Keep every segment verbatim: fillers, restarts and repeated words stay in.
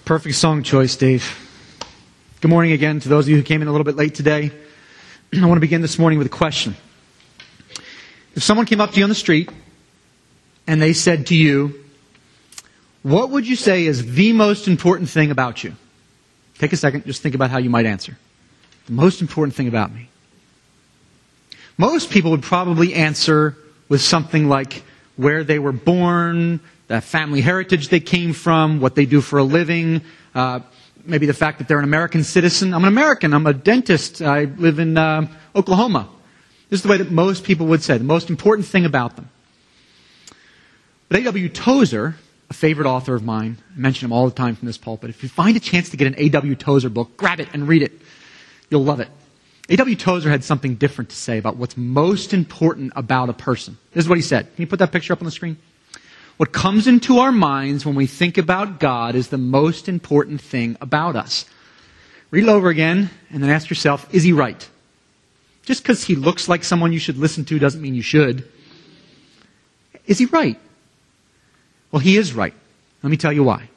Perfect song choice, Dave. Good morning again to those of you who came in a little bit late today. I want to begin this morning with a question. If someone came up to you on the street and they said to you, what would you say is the most important thing about you? Take a second, just think about how you might answer. The most important thing about me. Most people would probably answer with something like where they were born, the family heritage they came from, what they do for a living, uh, maybe the fact that they're an American citizen. I'm an American, I'm a dentist, I live in uh, Oklahoma. This is the way that most people would say, the most important thing about them. But A W Tozer, a favorite author of mine, I mention him all the time from this pulpit. If you find a chance to get an A W Tozer book, grab it and read it. You'll love it. A W Tozer had something different to say about what's most important about a person. This is what he said. Can you put that picture up on the screen? What comes into our minds when we think about God is the most important thing about us. Read it over again and then ask yourself, is he right? Just because he looks like someone you should listen to doesn't mean you should. Is he right? Well, he is right. Let me tell you why.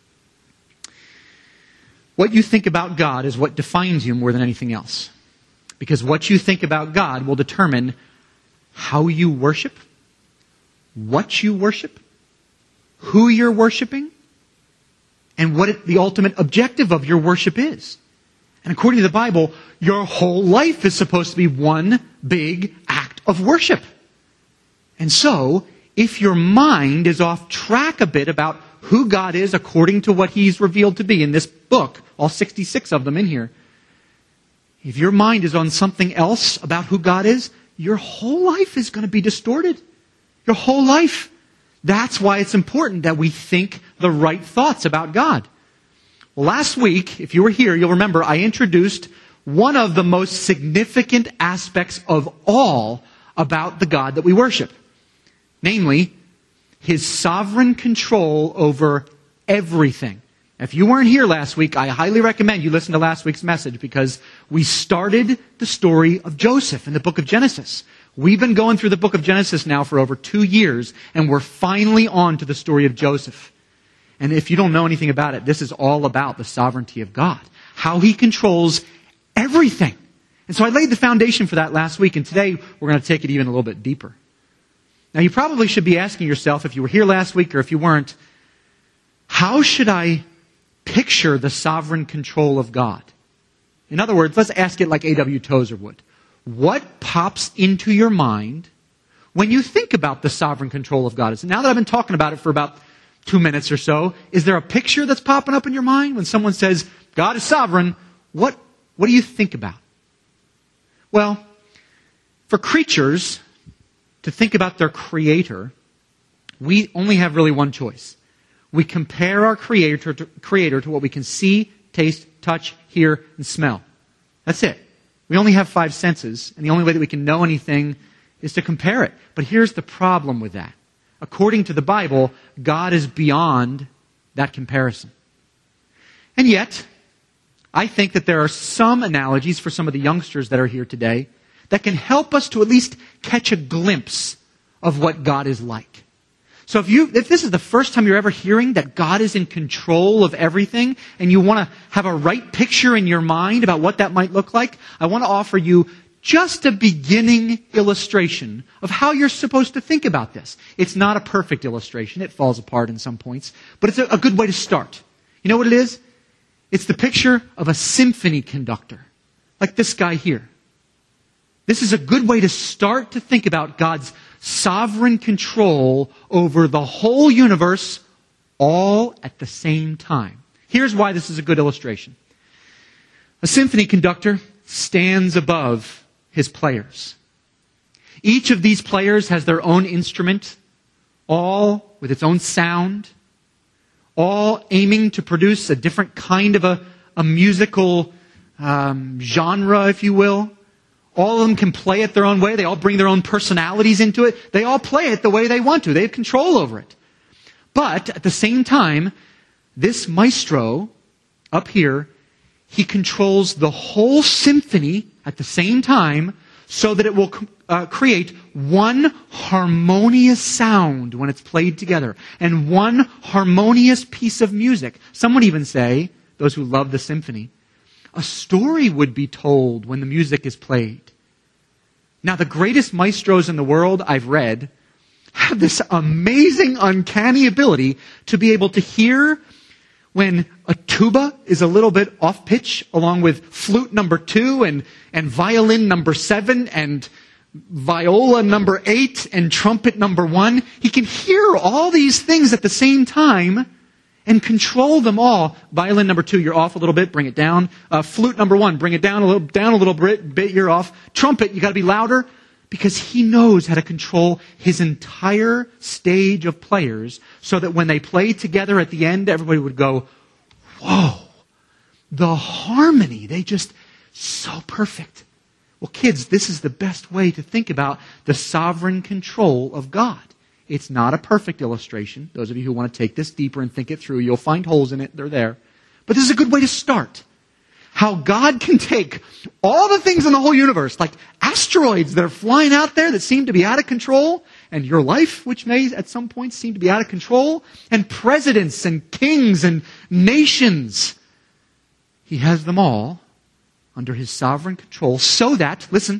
What you think about God is what defines you more than anything else. Because what you think about God will determine how you worship, what you worship, who you're worshiping, and what it, the ultimate objective of your worship is. And according to the Bible, your whole life is supposed to be one big act of worship. And so, if your mind is off track a bit about who God is according to what He's revealed to be in this book, all sixty-six of them in here, if your mind is on something else about who God is, your whole life is going to be distorted. Your whole life. That's why it's important that we think the right thoughts about God. Well, last week, if you were here, you'll remember I introduced one of the most significant aspects of all about the God that we worship. Namely, His sovereign control over everything. If you weren't here last week, I highly recommend you listen to last week's message because we started the story of Joseph in the book of Genesis. We've been going through the book of Genesis now for over two years, and we're finally on to the story of Joseph. And if you don't know anything about it, this is all about the sovereignty of God. How He controls everything. And so I laid the foundation for that last week, and today we're going to take it even a little bit deeper. Now you probably should be asking yourself, if you were here last week or if you weren't, how should I picture the sovereign control of God? In other words, let's ask it like A W Tozer would. What pops into your mind when you think about the sovereign control of God? So now that I've been talking about it for about two minutes or so, is there a picture that's popping up in your mind when someone says, God is sovereign? What, what do you think about? Well, for creatures to think about their Creator, we only have really one choice. We compare our creator to, creator to what we can see, taste, touch, hear, and smell. That's it. We only have five senses, and the only way that we can know anything is to compare it. But here's the problem with that. According to the Bible, God is beyond that comparison. And yet, I think that there are some analogies for some of the youngsters that are here today that can help us to at least catch a glimpse of what God is like. So if you, if this is the first time you're ever hearing that God is in control of everything and you want to have a right picture in your mind about what that might look like, I want to offer you just a beginning illustration of how you're supposed to think about this. It's not a perfect illustration. It falls apart in some points, but it's a, a good way to start. You know what it is? It's the picture of a symphony conductor, like this guy here. This is a good way to start to think about God's sovereign control over the whole universe all at the same time. Here's why this is a good illustration. A symphony conductor stands above his players. Each of these players has their own instrument, all with its own sound, all aiming to produce a different kind of a, a musical um, genre, if you will. All of them can play it their own way. They all bring their own personalities into it. They all play it the way they want to. They have control over it. But at the same time, this maestro up here, he controls the whole symphony at the same time so that it will uh, create one harmonious sound when it's played together and one harmonious piece of music. Some would even say, those who love the symphony, a story would be told when the music is played. Now, the greatest maestros in the world I've read have this amazing, uncanny ability to be able to hear when a tuba is a little bit off pitch, along with flute number two and, and violin number seven and viola number eight and trumpet number one. He can hear all these things at the same time and control them all. Violin number two, you're off a little bit, bring it down. Uh, flute number one, bring it down a little, down a little bit, bit, you're off. Trumpet, you got to be louder, because he knows how to control his entire stage of players so that when they play together at the end, everybody would go, whoa, the harmony, they just, so perfect. Well, kids, this is the best way to think about the sovereign control of God. It's not a perfect illustration. Those of you who want to take this deeper and think it through, you'll find holes in it. They're there. But this is a good way to start. How God can take all the things in the whole universe, like asteroids that are flying out there that seem to be out of control, and your life, which may at some point seem to be out of control, and presidents and kings and nations. He has them all under his sovereign control so that, listen,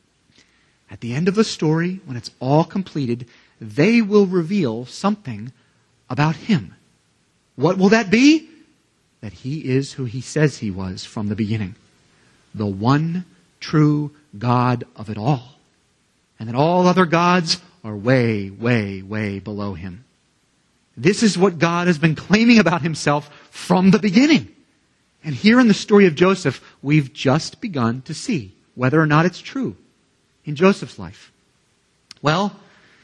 at the end of the story, when it's all completed, they will reveal something about him. What will that be? That he is who he says he was from the beginning. The one true God of it all. And that all other gods are way, way, way below him. This is what God has been claiming about himself from the beginning. And here in the story of Joseph, we've just begun to see whether or not it's true in Joseph's life. Well,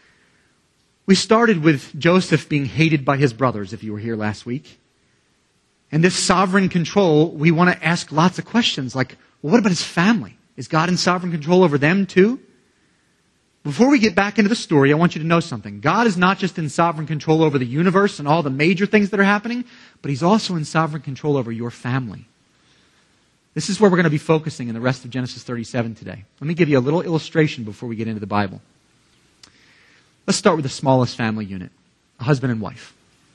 we started with Joseph being hated by his brothers, if you were here last week. And this sovereign control, we want to ask lots of questions like, well, what about his family? Is God in sovereign control over them too? Before we get back into the story, I want you to know something. God is not just in sovereign control over the universe and all the major things that are happening, but he's also in sovereign control over your family. This is where we're going to be focusing in the rest of Genesis thirty-seven today. Let me give you a little illustration before we get into the Bible. Let's start with the smallest family unit, a husband and wife.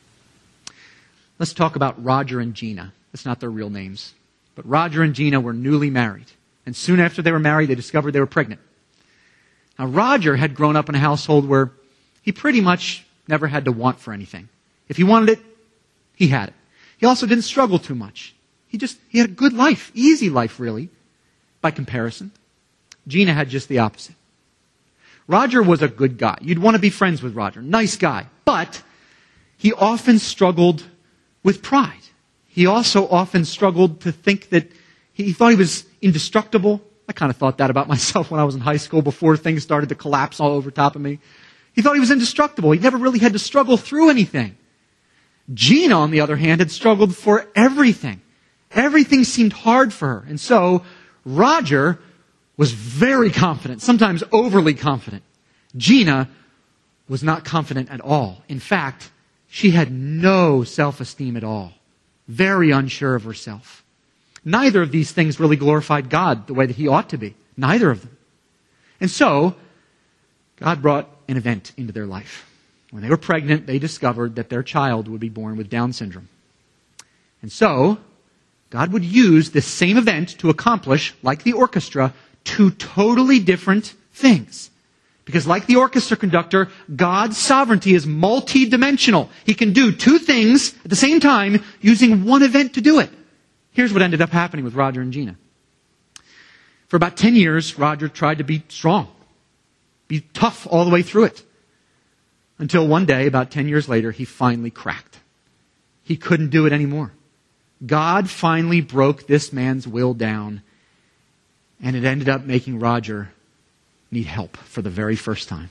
Let's talk about Roger and Gina. That's not their real names. But Roger and Gina were newly married. And soon after they were married, they discovered they were pregnant. Now, Roger had grown up in a household where he pretty much never had to want for anything. If he wanted it, he had it. He also didn't struggle too much. He just, he had a good life, easy life really, by comparison. Gina had just the opposite. Roger was a good guy. You'd want to be friends with Roger. Nice guy. But he often struggled with pride. He also often struggled to think that he thought he was indestructible. I kind of thought that about myself when I was in high school before things started to collapse all over top of me. He thought he was indestructible. He never really had to struggle through anything. Gina, on the other hand, had struggled for everything. Everything seemed hard for her. And so Roger was very confident, sometimes overly confident. Gina was not confident at all. In fact, she had no self-esteem at all. Very unsure of herself. Neither of these things really glorified God the way that he ought to be. Neither of them. And so, God brought an event into their life. When they were pregnant, they discovered that their child would be born with Down syndrome. And so, God would use this same event to accomplish, like the orchestra, two totally different things. Because like the orchestra conductor, God's sovereignty is multi-dimensional. He can do two things at the same time using one event to do it. Here's what ended up happening with Roger and Gina. For about ten years, Roger tried to be strong, be tough all the way through it. Until one day, about ten years later, he finally cracked. He couldn't do it anymore. God finally broke this man's will down, and it ended up making Roger need help for the very first time.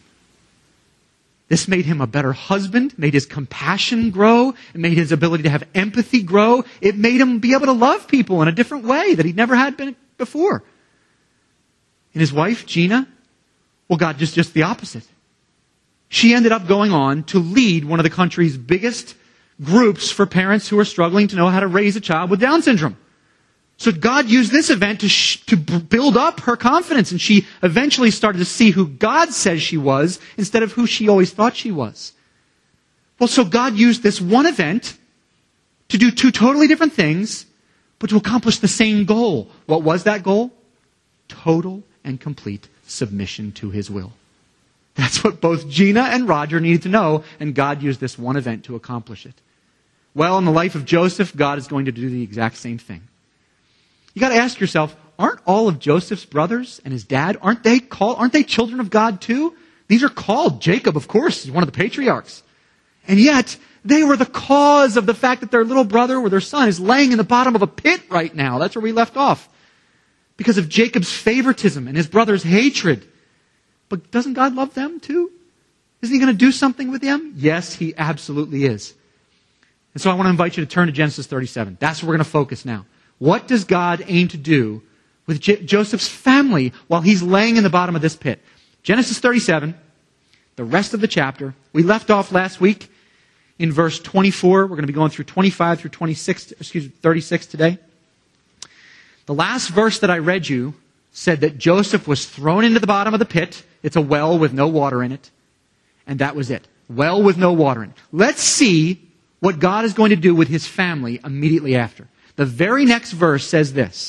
This made him a better husband, made his compassion grow, it made his ability to have empathy grow. It made him be able to love people in a different way that he'd never had been before. And his wife, Gina, well, God just just the opposite. She ended up going on to lead one of the country's biggest groups for parents who are struggling to know how to raise a child with Down syndrome. So God used this event to, sh- to b- build up her confidence, and she eventually started to see who God says she was instead of who she always thought she was. Well, so God used this one event to do two totally different things, but to accomplish the same goal. What was that goal? Total and complete submission to His will. That's what both Gina and Roger needed to know, and God used this one event to accomplish it. Well, in the life of Joseph, God is going to do the exact same thing. You got to ask yourself, aren't all of Joseph's brothers and his dad, aren't they called, aren't they children of God too? These are called. Jacob, of course, is one of the patriarchs. And yet, they were the cause of the fact that their little brother or their son is laying in the bottom of a pit right now. That's where we left off. Because of Jacob's favoritism and his brother's hatred. But doesn't God love them too? Isn't He going to do something with them? Yes, He absolutely is. And so I want to invite you to turn to Genesis thirty-seven. That's where we're going to focus now. What does God aim to do with J- Joseph's family while he's laying in the bottom of this pit? Genesis thirty-seven, the rest of the chapter. We left off last week in verse twenty-four. We're going to be going through twenty-five through twenty-six, excuse me, thirty-six today. The last verse that I read you said that Joseph was thrown into the bottom of the pit. It's a well with no water in it. And that was it. Well with no water in it. Let's see what God is going to do with his family immediately after. The very next verse says this.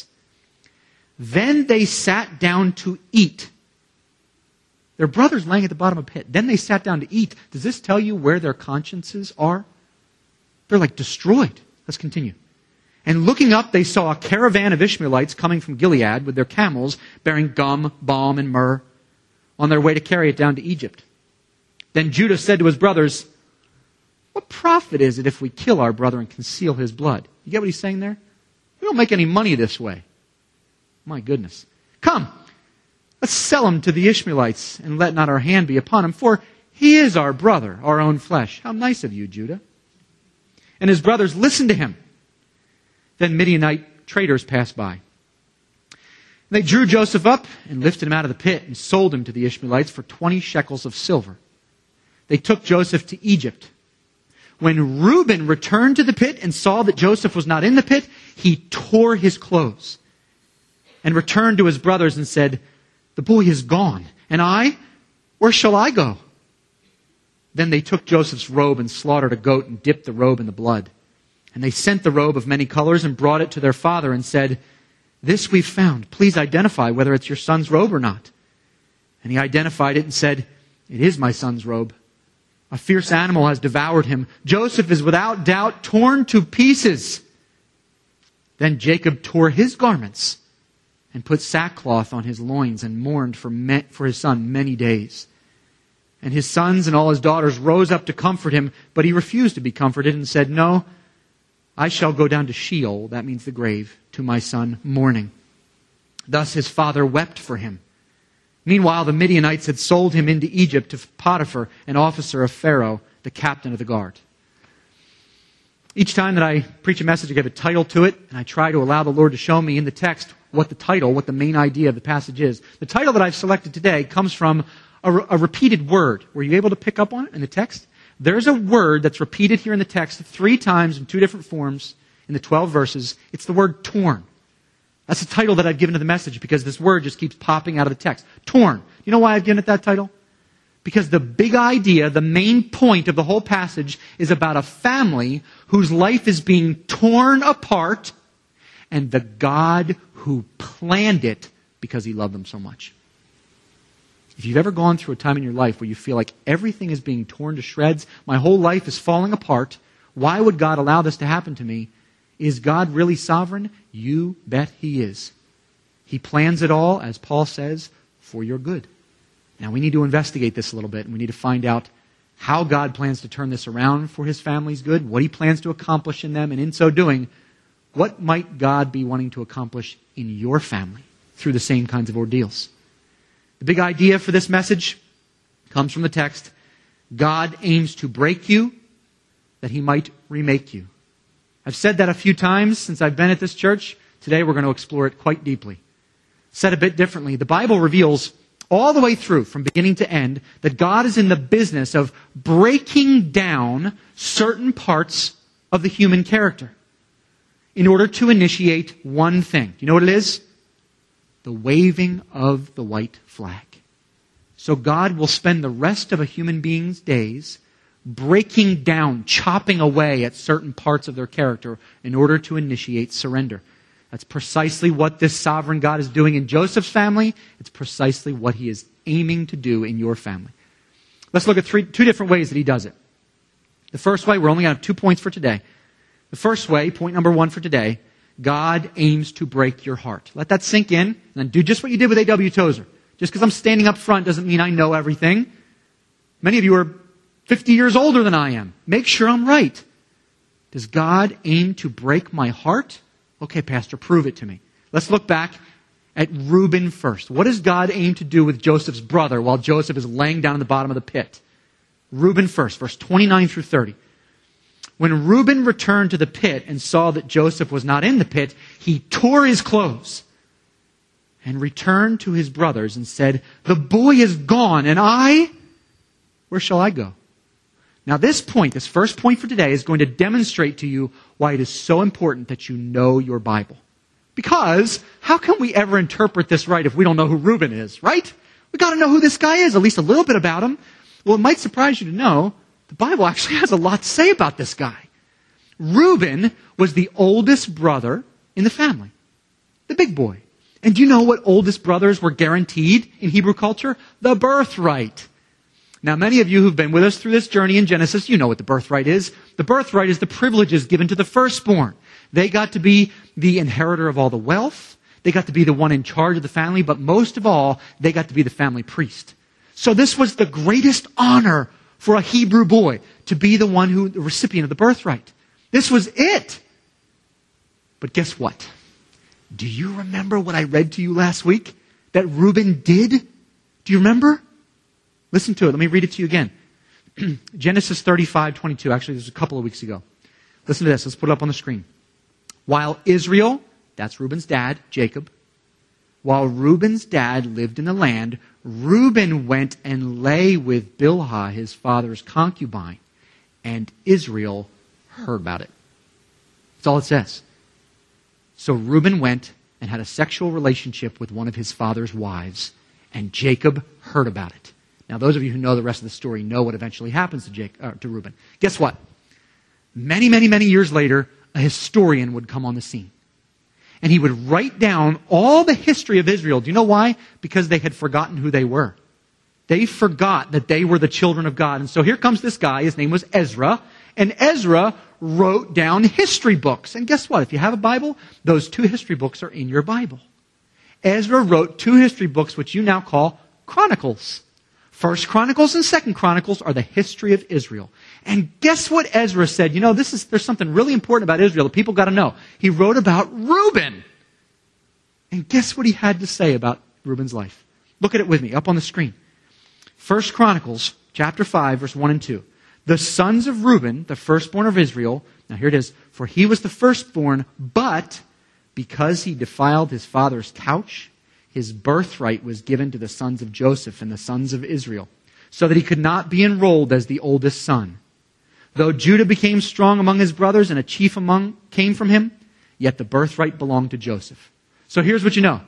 Then they sat down to eat. Their brother's laying at the bottom of a pit. Then they sat down to eat. Does this tell you where their consciences are? They're like destroyed. Let's continue. And looking up, they saw a caravan of Ishmaelites coming from Gilead with their camels bearing gum, balm, and myrrh on their way to carry it down to Egypt. Then Judah said to his brothers, what profit is it if we kill our brother and conceal his blood? You get what he's saying there? We don't make any money this way. My goodness. Come, let's sell him to the Ishmaelites and let not our hand be upon him, for he is our brother, our own flesh. How nice of you, Judah. And his brothers listened to him. Then Midianite traders passed by. They drew Joseph up and lifted him out of the pit and sold him to the Ishmaelites for twenty shekels of silver. They took Joseph to Egypt. When Reuben returned to the pit and saw that Joseph was not in the pit, he tore his clothes and returned to his brothers and said, the boy is gone, and I, where shall I go? Then they took Joseph's robe and slaughtered a goat and dipped the robe in the blood. And they sent the robe of many colors and brought it to their father and said, this we've found. Please identify whether it's your son's robe or not. And he identified it and said, it is my son's robe. A fierce animal has devoured him. Joseph is without doubt torn to pieces. Then Jacob tore his garments and put sackcloth on his loins and mourned for, me- for his son many days. And his sons and all his daughters rose up to comfort him, but he refused to be comforted and said, no, I shall go down to Sheol, that means the grave, to my son mourning. Thus his father wept for him. Meanwhile, the Midianites had sold him into Egypt to Potiphar, an officer of Pharaoh, the captain of the guard. Each time that I preach a message, I give a title to it, and I try to allow the Lord to show me in the text what the title, what the main idea of the passage is. The title that I've selected today comes from a, a repeated word. Were you able to pick up on it in the text? There's a word that's repeated here in the text three times in two different forms in the twelve verses. It's the word torn. That's the title that I've given to the message because this word just keeps popping out of the text. Torn. You know why I've given it that title? Because the big idea, the main point of the whole passage is about a family whose life is being torn apart and the God who planned it because He loved them so much. If you've ever gone through a time in your life where you feel like everything is being torn to shreds, my whole life is falling apart, why would God allow this to happen to me? Is God really sovereign? You bet He is. He plans it all, as Paul says, for your good. Now we need to investigate this a little bit, and we need to find out how God plans to turn this around for His family's good, what He plans to accomplish in them, and in so doing, what might God be wanting to accomplish in your family through the same kinds of ordeals? The big idea for this message comes from the text. God aims to break you that He might remake you. I've said that a few times since I've been at this church. Today we're going to explore it quite deeply. Said a bit differently, the Bible reveals all the way through, from beginning to end, that God is in the business of breaking down certain parts of the human character. in order to initiate one thing. Do you know what it is? The waving of the white flag. So God will spend the rest of a human being's days breaking down, chopping away at certain parts of their character in order to initiate surrender. That's precisely what this sovereign God is doing in Joseph's family. It's precisely what he is aiming to do in your family. Let's look at three, two different ways that he does it. The first way, we're only going to have two points for today. The first way, point number one for today, God aims to break your heart. Let that sink in, and then do just what you did with A W Tozer. Just because I'm standing up front doesn't mean I know everything. Many of you are fifty years older than I am. Make sure I'm right. Does God aim to break my heart? Okay, Pastor, prove it to me. Let's look back at Reuben first. What does God aim to do with Joseph's brother while Joseph is laying down in the bottom of the pit? Reuben first, verse twenty-nine through thirty. When Reuben returned to the pit and saw that Joseph was not in the pit, he tore his clothes and returned to his brothers and said, "The boy is gone, and I, where shall I go?" Now this point, this first point for today, is going to demonstrate to you why it is so important that you know your Bible. Because how can we ever interpret this right if we don't know who Reuben is, right? We've got to know who this guy is, at least a little bit about him. Well, it might surprise you to know the Bible actually has a lot to say about this guy. Reuben was the oldest brother in the family, the big boy. And do you know what oldest brothers were guaranteed in Hebrew culture? The birthright. Now, many of you who've been with us through this journey in Genesis, you know what the birthright is. The birthright is the privileges given to the firstborn. They got to be the inheritor of all the wealth. They got to be the one in charge of the family. But most of all, they got to be the family priest. So this was the greatest honor for a Hebrew boy, to be the one who, the recipient of the birthright. This was it. But guess what? Do you remember what I read to you last week that Reuben did? Do you remember? Listen to it. Let me read it to you again. Genesis thirty-five twenty-two. Actually, this was a couple of weeks ago. Listen to this. Let's put it up on the screen. While Israel, that's Reuben's dad, Jacob, while Reuben's dad lived in the land, Reuben went and lay with Bilhah, his father's concubine, and Israel heard about it. That's all it says. So Reuben went and had a sexual relationship with one of his father's wives, and Jacob heard about it. Now, those of you who know the rest of the story know what eventually happens to, Jacob, uh, to Reuben. Guess what? Many, many, many years later, a historian would come on the scene. And he would write down all the history of Israel. Do you know why? Because they had forgotten who they were. They forgot that they were the children of God. And so here comes this guy. His name was Ezra. And Ezra wrote down history books. And guess what? If you have a Bible, those two history books are in your Bible. Ezra wrote two history books, which you now call Chronicles. First Chronicles and Second Chronicles are the history of Israel. And guess what Ezra said? You know, this is there's something really important about Israel that people got to know. He wrote about Reuben. And guess what he had to say about Reuben's life? Look at it with me, up on the screen. First Chronicles, chapter five, verse one and two. The sons of Reuben, the firstborn of Israel, now here it is, for he was the firstborn, but because he defiled his father's couch, his birthright was given to the sons of Joseph and the sons of Israel, so that he could not be enrolled as the oldest son. Though Judah became strong among his brothers and a chief among came from him, yet the birthright belonged to Joseph. So here's what you know.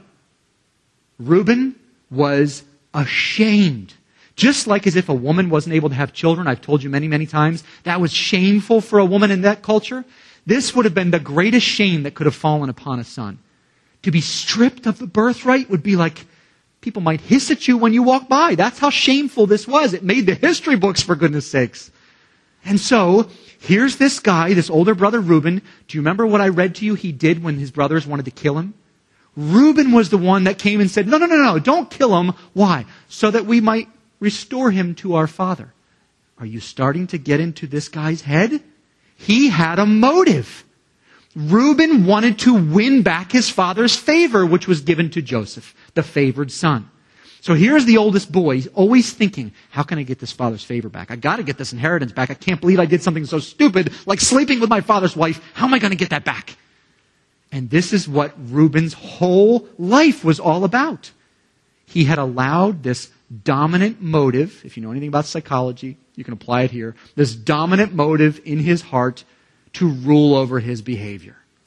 Reuben was ashamed. Just like as if a woman wasn't able to have children, I've told you many, many times, that was shameful for a woman in that culture. This would have been the greatest shame that could have fallen upon a son. To be stripped of the birthright would be like, people might hiss at you when you walk by. That's how shameful this was. It made the history books, for goodness sakes. And so, here's this guy, this older brother Reuben. Do you remember what I read to you he did when his brothers wanted to kill him? Reuben was the one that came and said, no, no, no, no, don't kill him. Why? So that we might restore him to our father. Are you starting to get into this guy's head? He had a motive. Reuben wanted to win back his father's favor, which was given to Joseph, the favored son. So here's the oldest boy. He's always thinking, how can I get this father's favor back? I got to get this inheritance back. I can't believe I did something so stupid like sleeping with my father's wife. How am I going to get that back? And this is what Reuben's whole life was all about. He had allowed this dominant motive, if you know anything about psychology, you can apply it here, this dominant motive in his heart to rule over his behavior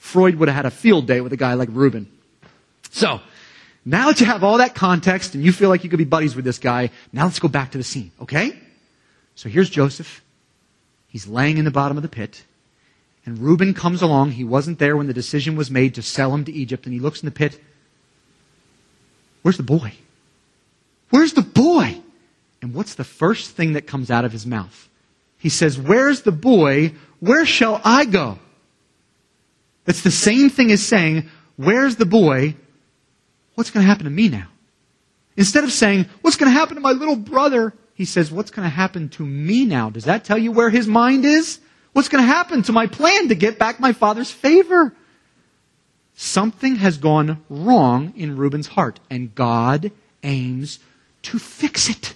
Freud would have had a field day with a guy like Reuben. So, now that you have all that context and you feel like you could be buddies with this guy, now let's go back to the scene, okay? So here's Joseph. He's laying in the bottom of the pit. And Reuben comes along. He wasn't there when the decision was made to sell him to Egypt. And he looks in the pit. Where's the boy? Where's the boy? And what's the first thing that comes out of his mouth? He says, where's the boy? Where shall I go? That's the same thing as saying, where's the boy? What's going to happen to me now? Instead of saying, what's going to happen to my little brother? He says, what's going to happen to me now? Does that tell you where his mind is? What's going to happen to my plan to get back my father's favor? Something has gone wrong in Reuben's heart, and God aims to fix it.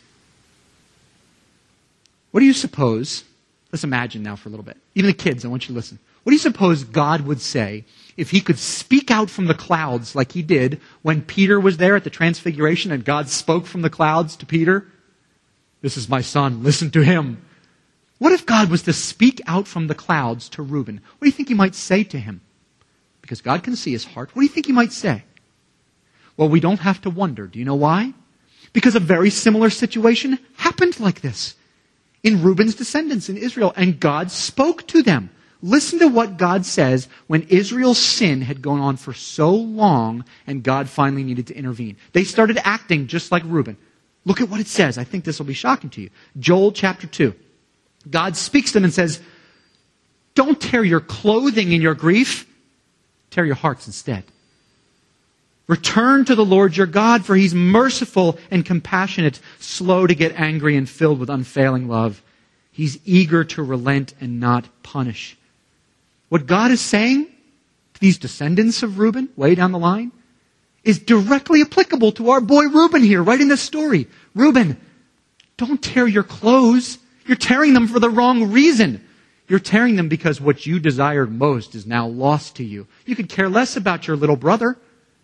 What do you suppose? Let's imagine now for a little bit. Even the kids, I want you to listen. What do you suppose God would say if he could speak out from the clouds like he did when Peter was there at the Transfiguration and God spoke from the clouds to Peter? This is my son, listen to him. What if God was to speak out from the clouds to Reuben? What do you think he might say to him? Because God can see his heart. What do you think he might say? Well, we don't have to wonder. Do you know why? Because a very similar situation happened like this in Reuben's descendants in Israel, and God spoke to them. Listen to what God says when Israel's sin had gone on for so long and God finally needed to intervene. They started acting just like Reuben. Look at what it says. I think this will be shocking to you. Joel chapter two. God speaks to them and says, don't tear your clothing in your grief. Tear your hearts instead. Return to the Lord your God, for he's merciful and compassionate, slow to get angry and filled with unfailing love. He's eager to relent and not punish. What God is saying to these descendants of Reuben, way down the line, is directly applicable to our boy Reuben here, right in this story. Reuben, don't tear your clothes. You're tearing them for the wrong reason. You're tearing them because what you desired most is now lost to you. You could care less about your little brother.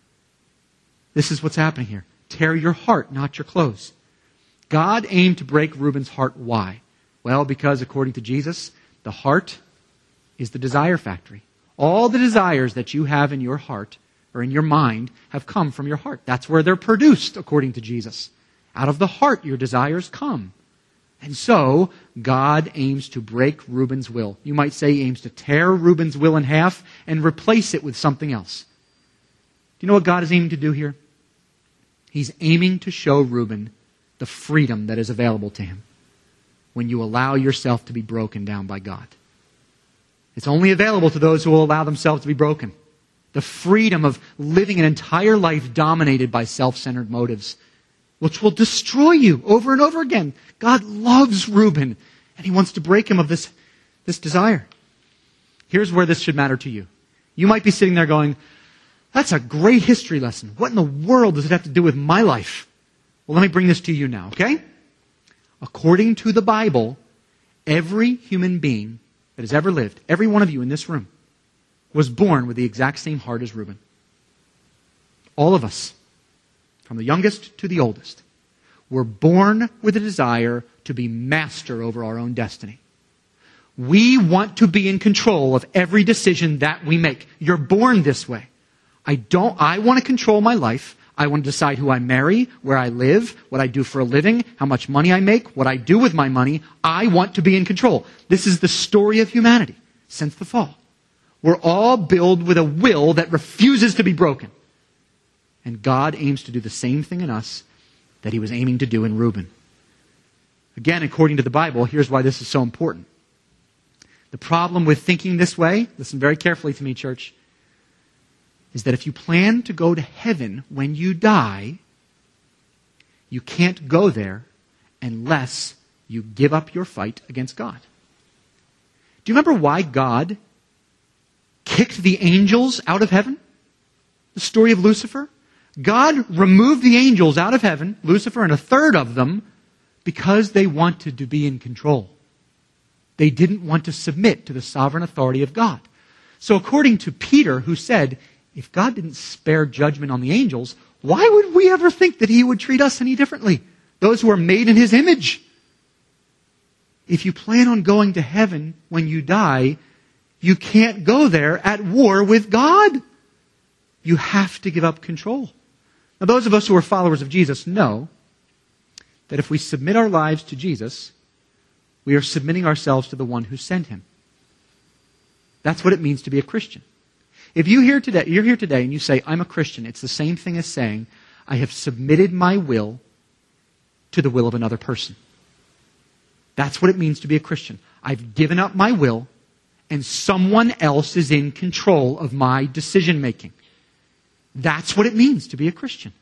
This is what's happening here. Tear your heart, not your clothes. God aimed to break Reuben's heart. Why? Well, because according to Jesus, the heart is the desire factory. All the desires that you have in your heart or in your mind have come from your heart. That's where they're produced, according to Jesus. Out of the heart, your desires come. And so, God aims to break Reuben's will. You might say he aims to tear Reuben's will in half and replace it with something else. Do you know what God is aiming to do here? He's aiming to show Reuben the freedom that is available to him when you allow yourself to be broken down by God. It's only available to those who will allow themselves to be broken. The freedom of living an entire life dominated by self-centered motives, which will destroy you over and over again. God loves Reuben, and he wants to break him of this, this desire. Here's where this should matter to you. You might be sitting there going, that's a great history lesson. What in the world does it have to do with my life? Well, let me bring this to you now, okay? According to the Bible, every human being that has ever lived, every one of you in this room, was born with the exact same heart as Reuben. All of us, from the youngest to the oldest, were born with a desire to be master over our own destiny. We want to be in control of every decision that we make. You're born this way. I don't, I want to control my life. I want to decide who I marry, where I live, what I do for a living, how much money I make, what I do with my money. I want to be in control. This is the story of humanity since the fall. We're all built with a will that refuses to be broken. And God aims to do the same thing in us that he was aiming to do in Reuben. Again, according to the Bible, here's why this is so important. The problem with thinking this way, listen very carefully to me, church, is that if you plan to go to heaven when you die, you can't go there unless you give up your fight against God. Do you remember why God kicked the angels out of heaven? The story of Lucifer? God removed the angels out of heaven, Lucifer and a third of them, because they wanted to be in control. They didn't want to submit to the sovereign authority of God. So according to Peter, who said, if God didn't spare judgment on the angels, why would we ever think that he would treat us any differently? Those who are made in his image. If you plan on going to heaven when you die, You can't go there at war with God. You have to give up control. Now, those of us who are followers of Jesus know that if we submit our lives to Jesus, we are submitting ourselves to the one who sent him. That's what it means to be a Christian. If you here today, you're here today and you say, I'm a Christian, it's the same thing as saying, I have submitted my will to the will of another person. That's what it means to be a Christian. I've given up my will, and someone else is in control of my decision making. That's what it means to be a Christian.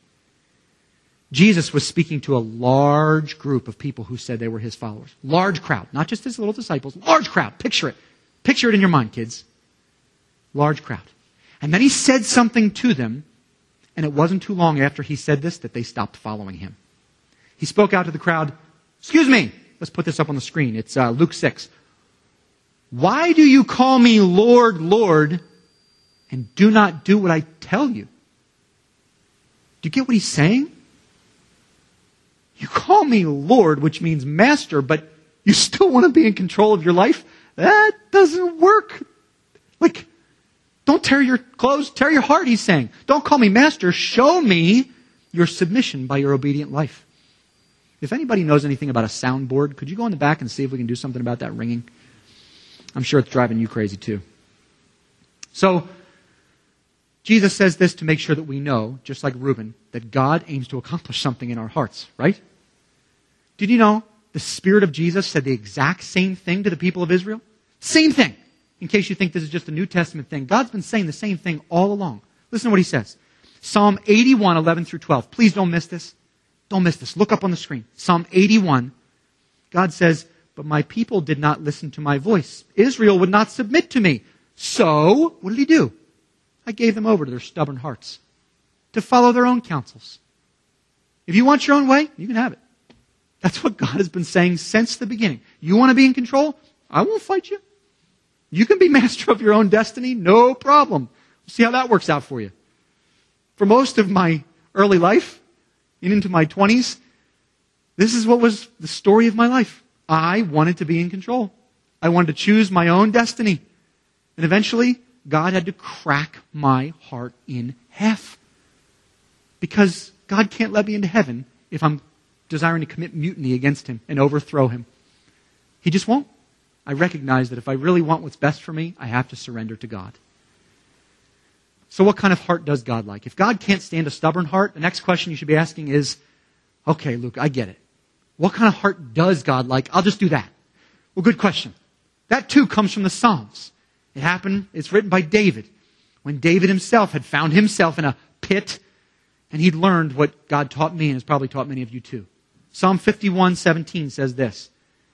Jesus was speaking to a large group of people who said they were his followers. Large crowd, not just his little disciples. Large crowd. Picture it. Picture it in your mind, kids. Large crowd. And then he said something to them, and it wasn't too long after he said this that they stopped following him. He spoke out to the crowd, excuse me, let's put this up on the screen. It's uh, Luke six. Why do you call me Lord, Lord, and do not do what I tell you? Do you get what he's saying? You call me Lord, which means master, but you still want to be in control of your life? That doesn't work. Like, don't tear your clothes, tear your heart, he's saying. Don't call me master. Show me your submission by your obedient life. If anybody knows anything about a soundboard, could you go in the back and see if we can do something about that ringing? I'm sure it's driving you crazy too. So, Jesus says this to make sure that we know, just like Reuben, that God aims to accomplish something in our hearts, right? Did you know the Spirit of Jesus said the exact same thing to the people of Israel? Same thing. In case you think this is just a New Testament thing, God's been saying the same thing all along. Listen to what he says. Psalm eighty-one, eleven through twelve. Please don't miss this. Don't miss this. Look up on the screen. Psalm eighty-one. God says, but my people did not listen to my voice. Israel would not submit to me. So, what did he do? I gave them over to their stubborn hearts to follow their own counsels. If you want your own way, you can have it. That's what God has been saying since the beginning. You want to be in control? I won't fight you. You can be master of your own destiny, no problem. We'll see how that works out for you. For most of my early life, and into my twenties, this is what was the story of my life. I wanted to be in control. I wanted to choose my own destiny. And eventually, God had to crack my heart in half. Because God can't let me into heaven if I'm desiring to commit mutiny against him and overthrow him. He just won't. I recognize that if I really want what's best for me, I have to surrender to God. So what kind of heart does God like? If God can't stand a stubborn heart, the next question you should be asking is, okay, Luke, I get it. What kind of heart does God like? I'll just do that. Well, good question. That too comes from the Psalms. It happened, it's written by David. When David himself had found himself in a pit, and he'd learned what God taught me and has probably taught many of you too. Psalm fifty-one seventeen says this.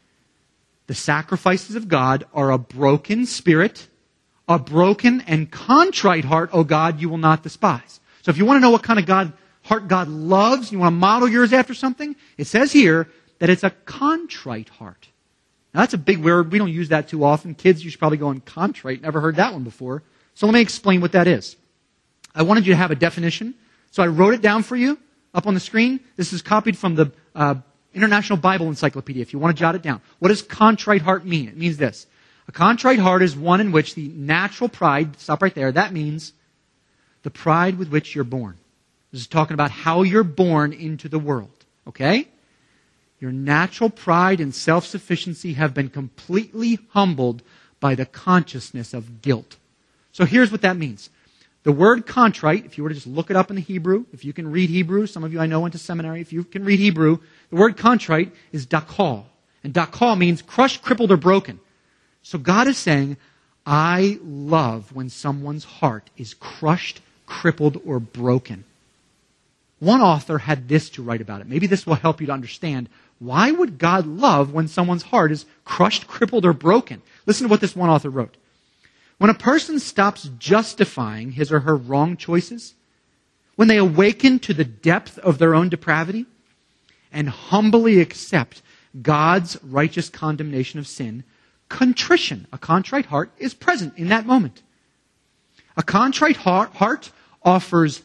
The sacrifices of God are a broken spirit, a broken and contrite heart, O God, you will not despise. So if you want to know what kind of God heart God loves, you want to model yours after something, it says here that it's a contrite heart. Now that's a big word. We don't use that too often. Kids, you should probably go on contrite. Never heard that one before. So let me explain what that is. I wanted you to have a definition. So I wrote it down for you up on the screen. This is copied from the uh, International Bible Encyclopedia, if you want to jot it down. What does contrite heart mean? It means this. A contrite heart is one in which the natural pride, stop right there, that means the pride with which you're born. This is talking about how you're born into the world. Okay? Your natural pride and self-sufficiency have been completely humbled by the consciousness of guilt. So here's what that means. The word contrite, if you were to just look it up in the Hebrew, if you can read Hebrew, some of you I know went to seminary, if you can read Hebrew, the word contrite is dakal. And dakal means crushed, crippled, or broken. So God is saying, I love when someone's heart is crushed, crippled, or broken. One author had this to write about it. Maybe this will help you to understand why would God love when someone's heart is crushed, crippled, or broken. Listen to what this one author wrote. When a person stops justifying his or her wrong choices, when they awaken to the depth of their own depravity and humbly accept God's righteous condemnation of sin, contrition, a contrite heart, is present in that moment. A contrite heart, heart offers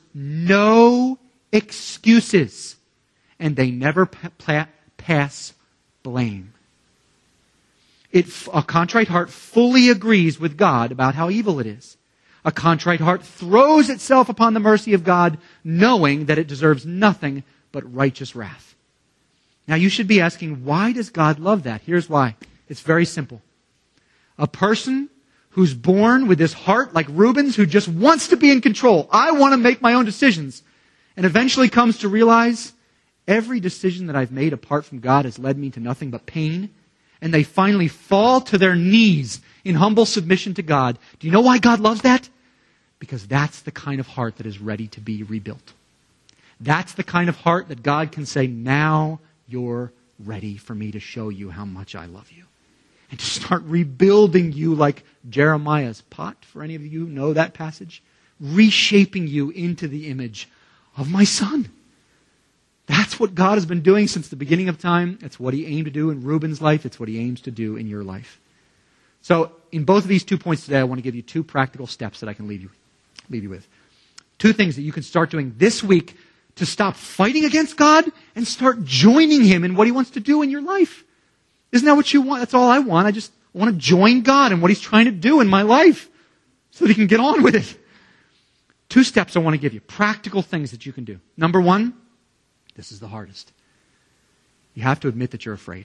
no excuses, and they never pa- pa- pass blame. It, a contrite heart fully agrees with God about how evil it is. A contrite heart throws itself upon the mercy of God, knowing that it deserves nothing but righteous wrath. Now you should be asking, why does God love that? Here's why. It's very simple. A person who's born with this heart like Reuben's, who just wants to be in control. I want to make my own decisions. And eventually comes to realize every decision that I've made apart from God has led me to nothing but pain. And they finally fall to their knees in humble submission to God. Do you know why God loves that? Because that's the kind of heart that is ready to be rebuilt. That's the kind of heart that God can say, now you're ready for me to show you how much I love you. And to start rebuilding you like Jeremiah's pot, for any of you who know that passage. Reshaping you into the image of my Son. That's what God has been doing since the beginning of time. It's what He aimed to do in Reuben's life. It's what He aims to do in your life. So, in both of these two points today, I want to give you two practical steps that I can leave you, leave you with. Two things that you can start doing this week to stop fighting against God and start joining Him in what He wants to do in your life. Isn't that what you want? That's all I want. I just want to join God in what He's trying to do in my life so that He can get on with it. Two steps I want to give you. Practical things that you can do. Number one, this is the hardest. You have to admit that you're afraid.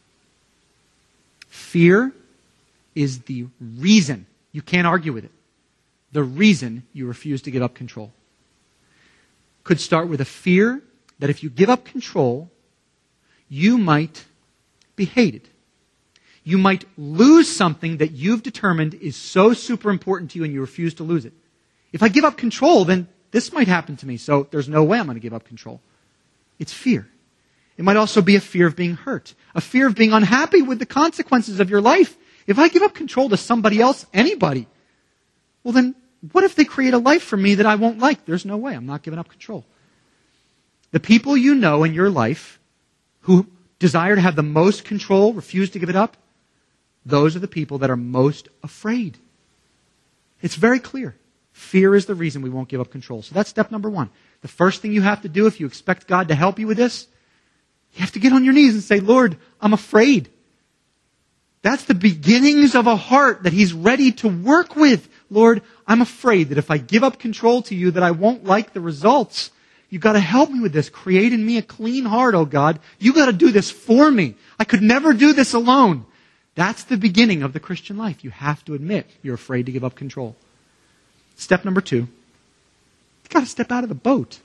Fear is the reason, you can't argue with it, the reason you refuse to give up control. Could start with a fear that if you give up control, you might be hated. You might lose something that you've determined is so super important to you and you refuse to lose it. If I give up control, then this might happen to me, so there's no way I'm going to give up control. It's fear. It might also be a fear of being hurt, a fear of being unhappy with the consequences of your life. If I give up control to somebody else, anybody, well then, what if they create a life for me that I won't like? There's no way. I'm not giving up control. The people you know in your life who desire to have the most control, refuse to give it up, those are the people that are most afraid. It's very clear. Fear is the reason we won't give up control. So that's step number one. The first thing you have to do if you expect God to help you with this, you have to get on your knees and say, Lord, I'm afraid. That's the beginnings of a heart that He's ready to work with. Lord, I'm afraid that if I give up control to you that I won't like the results. You've got to help me with this. Create in me a clean heart, oh God. You've got to do this for me. I could never do this alone. That's the beginning of the Christian life. You have to admit you're afraid to give up control. Step number two, you've got to step out of the boat.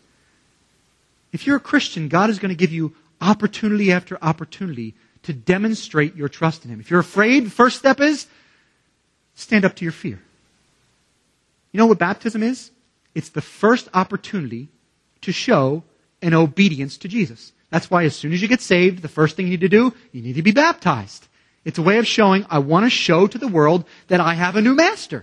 If you're a Christian, God is going to give you opportunity after opportunity to demonstrate your trust in Him. If you're afraid, the first step is stand up to your fear. You know what baptism is? It's the first opportunity to show an obedience to Jesus. That's why as soon as you get saved, the first thing you need to do, you need to be baptized. It's a way of showing, I want to show to the world that I have a new master.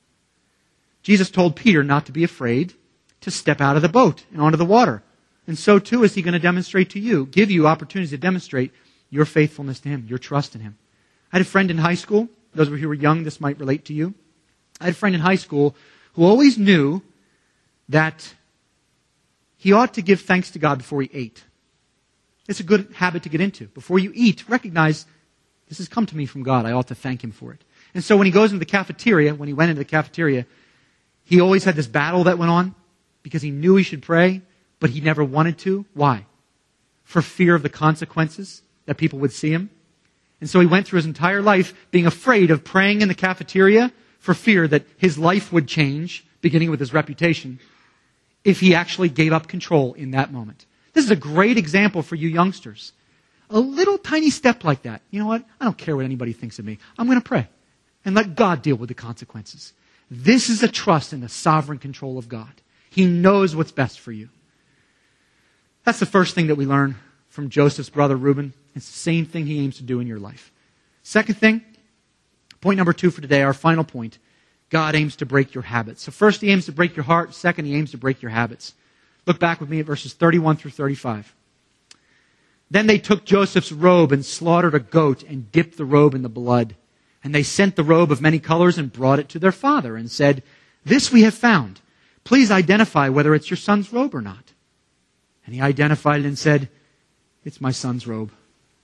Jesus told Peter not to be afraid to step out of the boat and onto the water. And so too is He going to demonstrate to you, give you opportunities to demonstrate your faithfulness to Him, your trust in Him. I had a friend in high school. Those of you who were young, this might relate to you. I had a friend in high school who always knew that he ought to give thanks to God before he ate. It's a good habit to get into. Before you eat, recognize, this has come to me from God. I ought to thank Him for it. And so when he goes into the cafeteria, when he went into the cafeteria, he always had this battle that went on because he knew he should pray, but he never wanted to. Why? For fear of the consequences that people would see him. And so he went through his entire life being afraid of praying in the cafeteria for fear that his life would change, beginning with his reputation, if he actually gave up control in that moment. This is a great example for you youngsters. A little tiny step like that. You know what? I don't care what anybody thinks of me. I'm going to pray and let God deal with the consequences. This is a trust in the sovereign control of God. He knows what's best for you. That's the first thing that we learn from Joseph's brother Reuben. It's the same thing he aims to do in your life. Second thing, point number two for today, our final point. God aims to break your habits. So first He aims to break your heart. Second, He aims to break your habits. Look back with me at verses thirty-one through thirty-five. Then they took Joseph's robe and slaughtered a goat and dipped the robe in the blood. And they sent the robe of many colors and brought it to their father and said, "This we have found. Please identify whether it's your son's robe or not." And he identified it and said, "It's my son's robe."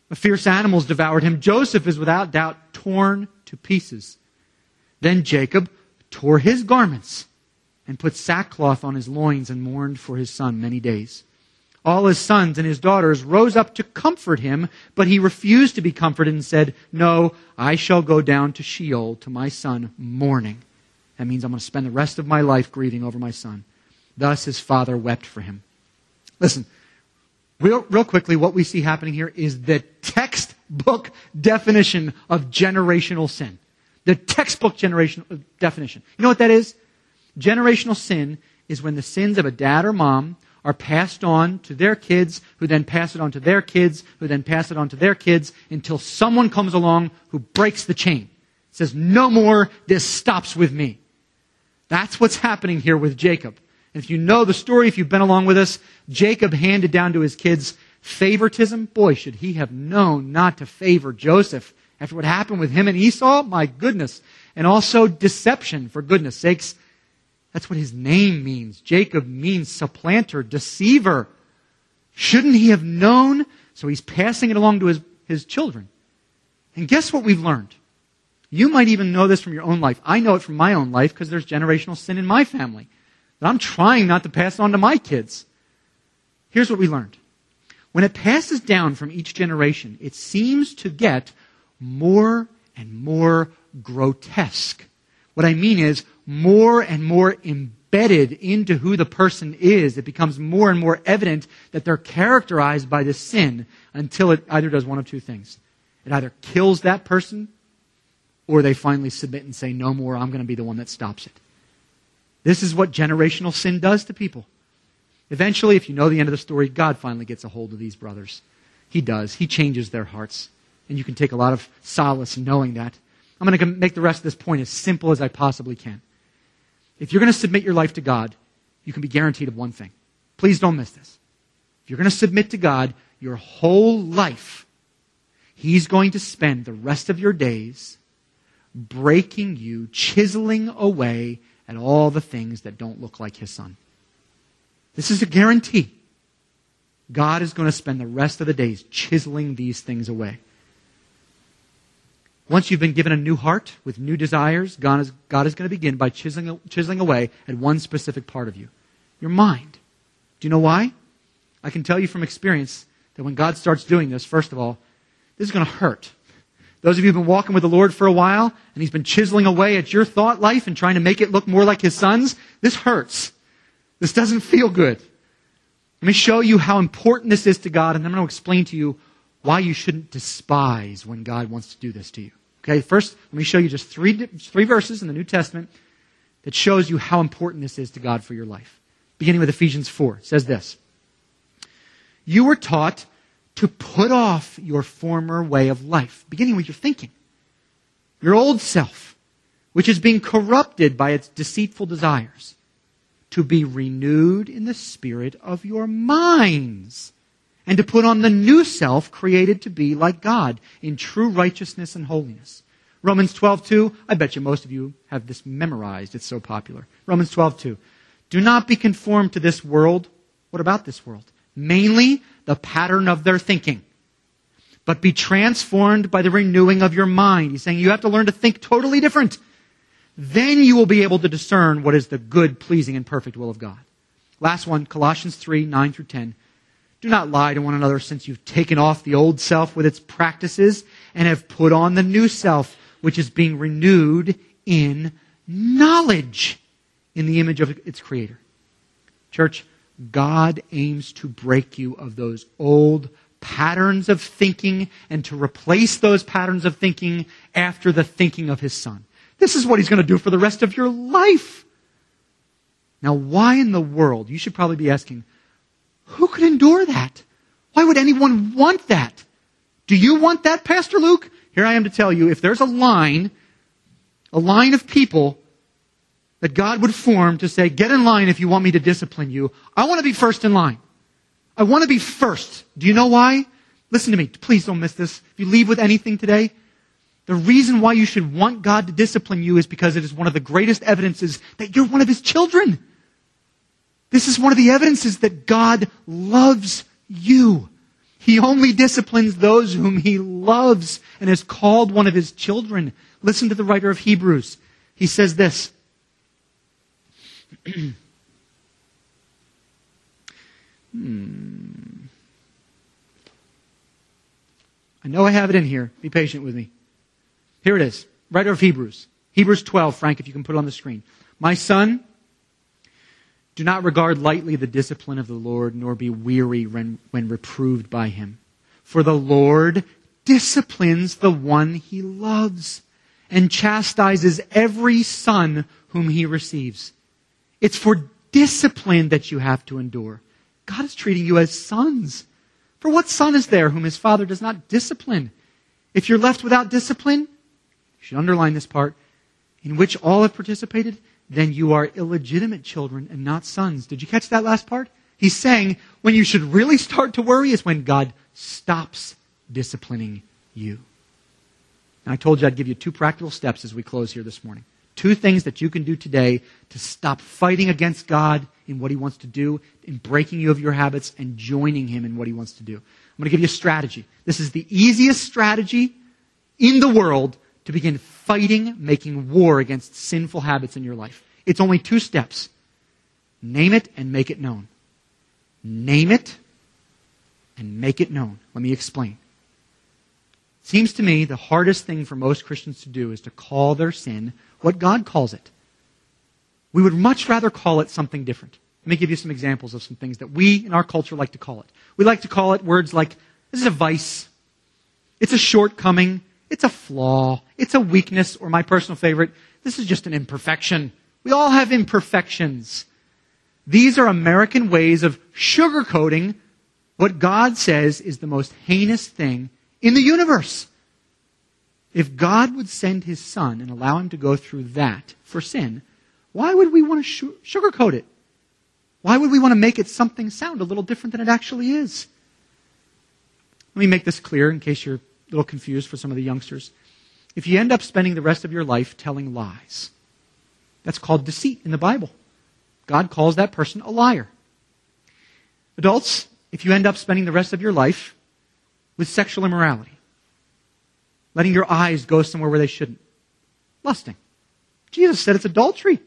The fierce animals devoured him. Joseph is without doubt torn to pieces. Then Jacob tore his garments and put sackcloth on his loins and mourned for his son many days. All his sons and his daughters rose up to comfort him, but he refused to be comforted and said, "No, I shall go down to Sheol to my son mourning." That means I'm going to spend the rest of my life grieving over my son. Thus his father wept for him. Listen, real, real quickly, what we see happening here is the textbook definition of generational sin. The textbook generational definition. You know what that is? Generational sin is when the sins of a dad or mom are passed on to their kids, who then pass it on to their kids, who then pass it on to their kids, until someone comes along who breaks the chain. Says, "No more, this stops with me." That's what's happening here with Jacob. And if you know the story, if you've been along with us, Jacob handed down to his kids favoritism. Boy, should he have known not to favor Joseph after what happened with him and Esau. My goodness. And also deception, for goodness sakes. That's what his name means. Jacob means supplanter, deceiver. Shouldn't he have known? So he's passing it along to his, his children. And guess what we've learned? You might even know this from your own life. I know it from my own life because there's generational sin in my family that I'm trying not to pass on to my kids. Here's what we learned. When it passes down from each generation, it seems to get more and more grotesque. What I mean is more and more embedded into who the person is. It becomes more and more evident that they're characterized by this sin until it either does one of two things. It either kills that person or they finally submit and say, "No more, I'm going to be the one that stops it." This is what generational sin does to people. Eventually, if you know the end of the story, God finally gets a hold of these brothers. He does. He changes their hearts. And you can take a lot of solace in knowing that. I'm going to make the rest of this point as simple as I possibly can. If you're going to submit your life to God, you can be guaranteed of one thing. Please don't miss this. If you're going to submit to God your whole life, He's going to spend the rest of your days breaking you, chiseling away at all the things that don't look like His Son. This is a guarantee. God is going to spend the rest of the days chiseling these things away. Once you've been given a new heart with new desires, God is, God is going to begin by chiseling, chiseling away at one specific part of you. Your mind. Do you know why? I can tell you from experience that when God starts doing this, first of all, this is going to hurt. Those of you who've been walking with the Lord for a while, and He's been chiseling away at your thought life and trying to make it look more like His Son's, this hurts. This doesn't feel good. Let me show you how important this is to God, and then I'm going to explain to you why you shouldn't despise when God wants to do this to you. Okay, first, let me show you just three, three verses in the New Testament that shows you how important this is to God for your life. Beginning with Ephesians four. It says this. You were taught to put off your former way of life, beginning with your thinking. Your old self, which is being corrupted by its deceitful desires, to be renewed in the spirit of your minds, and to put on the new self created to be like God in true righteousness and holiness. Romans twelve two, I bet you most of you have this memorized. It's so popular. Romans twelve two. Do not be conformed to this world. What about this world? Mainly the pattern of their thinking. But be transformed by the renewing of your mind. He's saying you have to learn to think totally different. Then you will be able to discern what is the good, pleasing, and perfect will of God. Last one, Colossians three nine through ten. Do not lie to one another, since you've taken off the old self with its practices and have put on the new self, which is being renewed in knowledge in the image of its Creator. Church, God aims to break you of those old patterns of thinking and to replace those patterns of thinking after the thinking of His Son. This is what He's going to do for the rest of your life. Now, why in the world? You should probably be asking, who could endure that? Why would anyone want that? Do you want that, Pastor Luke? Here I am to tell you, if there's a line, a line of people that God would form to say, get in line if you want me to discipline you, I want to be first in line. I want to be first. Do you know why? Listen to me. Please don't miss this. If you leave with anything today, the reason why you should want God to discipline you is because it is one of the greatest evidences that you're one of His children. This is one of the evidences that God loves you. He only disciplines those whom he loves and has called one of his children. Listen to the writer of Hebrews. He says this. hmm. I know I have it in here. Be patient with me. Here it is. Writer of Hebrews. Hebrews twelve, Frank, if you can put it on the screen. My son, do not regard lightly the discipline of the Lord, nor be weary when, when reproved by him. For the Lord disciplines the one he loves and chastises every son whom he receives. It's for discipline that you have to endure. God is treating you as sons. For what son is there whom his father does not discipline? If you're left without discipline, you should underline this part, in which all have participated, then you are illegitimate children and not sons. Did you catch that last part? He's saying when you should really start to worry is when God stops disciplining you. And I told you I'd give you two practical steps as we close here this morning. Two things that you can do today to stop fighting against God in what he wants to do, in breaking you of your habits and joining him in what he wants to do. I'm going to give you a strategy. This is the easiest strategy in the world to begin fighting, making war against sinful habits in your life. It's only two steps. Name it and make it known. Name it and make it known. Let me explain. It seems to me the hardest thing for most Christians to do is to call their sin what God calls it. We would much rather call it something different. Let me give you some examples of some things that we in our culture like to call it. We like to call it words like, this is a vice, it's a shortcoming, it's a flaw, it's a weakness, or my personal favorite, this is just an imperfection. We all have imperfections. These are American ways of sugarcoating what God says is the most heinous thing in the universe. If God would send his son and allow him to go through that for sin, why would we want to sugarcoat it? Why would we want to make it something sound a little different than it actually is? Let me make this clear in case you're a little confused for some of the youngsters. If you end up spending the rest of your life telling lies, that's called deceit in the Bible. God calls that person a liar. Adults, if you end up spending the rest of your life with sexual immorality, letting your eyes go somewhere where they shouldn't, lusting, Jesus said it's adultery.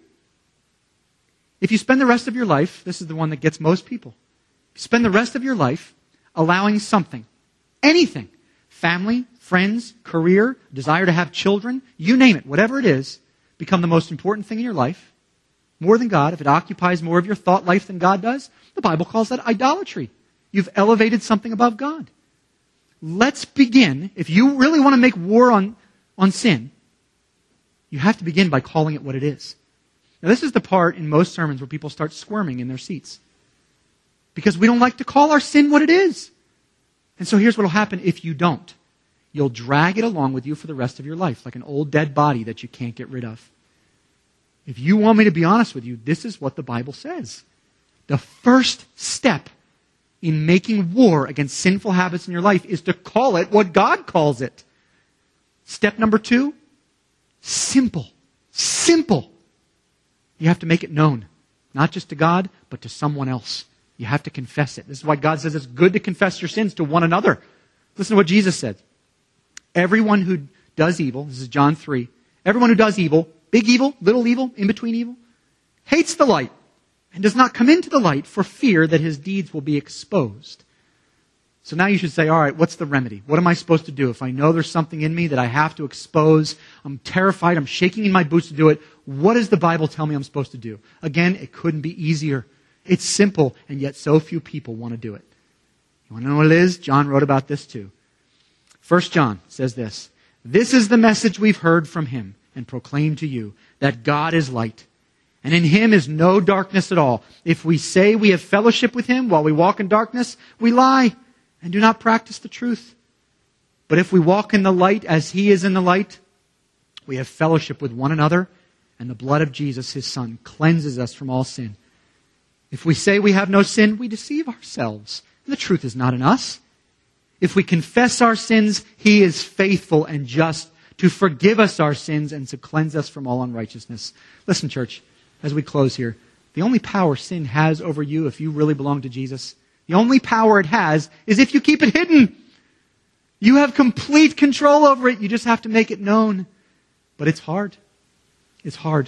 If you spend the rest of your life, this is the one that gets most people, if you spend the rest of your life allowing something, anything, family, friends, career, desire to have children, you name it, whatever it is, become the most important thing in your life, more than God, if it occupies more of your thought life than God does, the Bible calls that idolatry. You've elevated something above God. Let's begin, if you really want to make war on, on sin, you have to begin by calling it what it is. Now this is the part in most sermons where people start squirming in their seats. Because we don't like to call our sin what it is. And so here's what will happen if you don't. You'll drag it along with you for the rest of your life, like an old dead body that you can't get rid of. If you want me to be honest with you, this is what the Bible says. The first step in making war against sinful habits in your life is to call it what God calls it. Step number two, simple. Simple. You have to make it known. Not just to God, but to someone else. You have to confess it. This is why God says it's good to confess your sins to one another. Listen to what Jesus said. Everyone who does evil, this is John three, everyone who does evil, big evil, little evil, in between evil, hates the light and does not come into the light for fear that his deeds will be exposed. So now you should say, all right, what's the remedy? What am I supposed to do? If I know there's something in me that I have to expose, I'm terrified, I'm shaking in my boots to do it, what does the Bible tell me I'm supposed to do? Again, it couldn't be easier. It's simple, and yet so few people want to do it. You want to know what it is? John wrote about this too. First John says this, this is the message we've heard from him and proclaimed to you, that God is light, and in him is no darkness at all. If we say we have fellowship with him while we walk in darkness, we lie and do not practice the truth. But if we walk in the light as he is in the light, we have fellowship with one another, and the blood of Jesus, his Son, cleanses us from all sin. If we say we have no sin, we deceive ourselves, and the truth is not in us. If we confess our sins, he is faithful and just to forgive us our sins and to cleanse us from all unrighteousness. Listen, church, as we close here, the only power sin has over you, if you really belong to Jesus, The only power it has is if you keep it hidden. You have complete control over it. You just have to make it known. But it's hard. It's hard.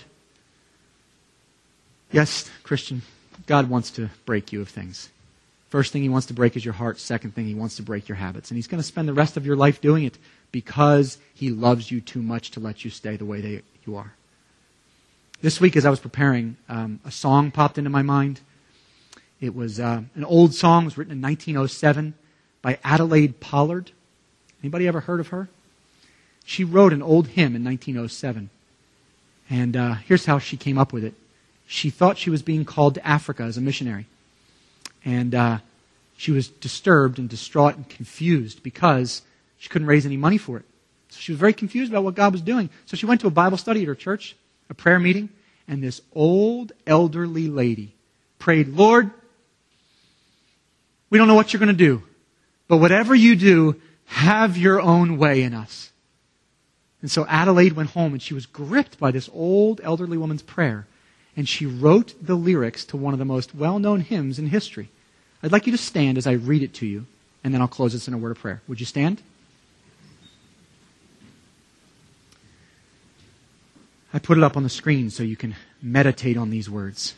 Yes, Christian, God wants to break you of things. First thing He wants to break is your heart. Second thing, He wants to break your habits. And He's going to spend the rest of your life doing it because He loves you too much to let you stay the way that you are. This week as I was preparing, um, a song popped into my mind. It was uh, an old song. It was written in nineteen oh seven by Adelaide Pollard. Anybody ever heard of her? She wrote an old hymn in nineteen oh seven. And uh, here's how she came up with it. She thought she was being called to Africa as a missionary. And uh, she was disturbed and distraught and confused because she couldn't raise any money for it. So she was very confused about what God was doing. So she went to a Bible study at her church, a prayer meeting, and this old elderly lady prayed, Lord, we don't know what you're going to do, but whatever you do, have your own way in us. And so Adelaide went home and she was gripped by this old elderly woman's prayer. And she wrote the lyrics to one of the most well-known hymns in history. I'd like you to stand as I read it to you, and then I'll close this in a word of prayer. Would you stand? I put it up on the screen so you can meditate on these words.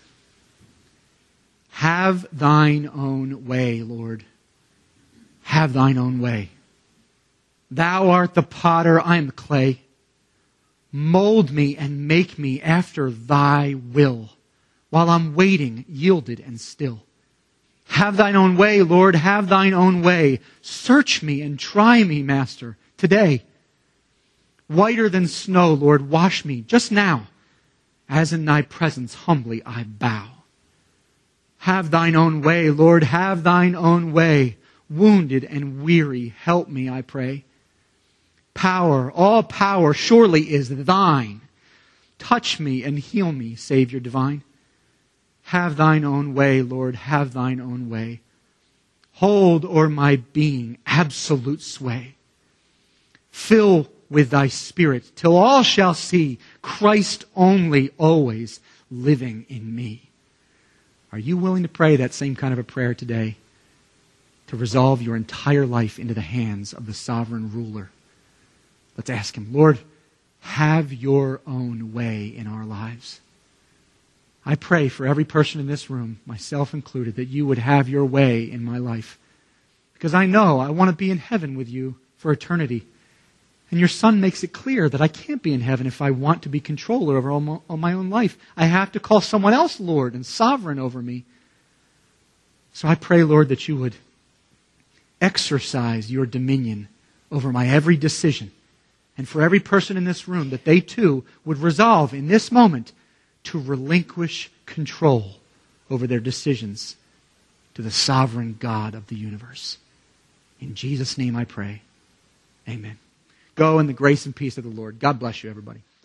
Have thine own way, Lord. Have thine own way. Thou art the potter, I am the clay. Mold me and make me after thy will, while I'm waiting, yielded and still. Have thine own way, Lord, have thine own way. Search me and try me, Master, today. Whiter than snow, Lord, wash me just now, as in thy presence humbly I bow. Have thine own way, Lord, have thine own way. Wounded and weary, help me, I pray. Power, all power surely is thine. Touch me and heal me, Savior divine. Have thine own way, Lord, have thine own way. Hold o'er my being absolute sway. Fill with thy Spirit till all shall see Christ only always living in me. Are you willing to pray that same kind of a prayer today? To resolve your entire life into the hands of the sovereign ruler? Let's ask Him, Lord, have your own way in our lives. I pray for every person in this room, myself included, that you would have your way in my life. Because I know I want to be in heaven with you for eternity. And your Son makes it clear that I can't be in heaven if I want to be controller over all my own life. I have to call someone else Lord and sovereign over me. So I pray, Lord, that you would exercise your dominion over my every decision. And for every person in this room, that they too would resolve in this moment to relinquish control over their decisions to the sovereign God of the universe. In Jesus' name I pray. Amen. Go in the grace and peace of the Lord. God bless you, everybody.